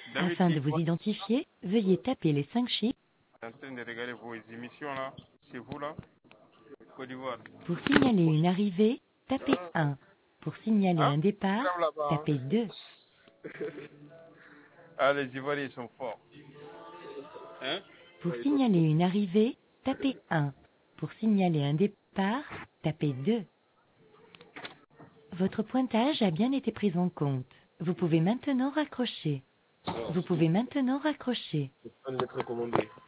Afin de vous identifier, veuillez taper les 5 chiffres. En train de regarder vos émissions là, chez vous là, Côte d'Ivoire. Pour signaler une arrivée, tapez 1. Pour signaler Hein? un départ, Ferme là-bas. tapez 2. Ah, les Ivoiriens sont forts. Hein? Pour signaler une arrivée, tapez 1. Pour signaler un départ, tapez 2. Votre pointage a bien été pris en compte. Vous pouvez maintenant raccrocher. Vous pouvez maintenant raccrocher. Une lettre commandée.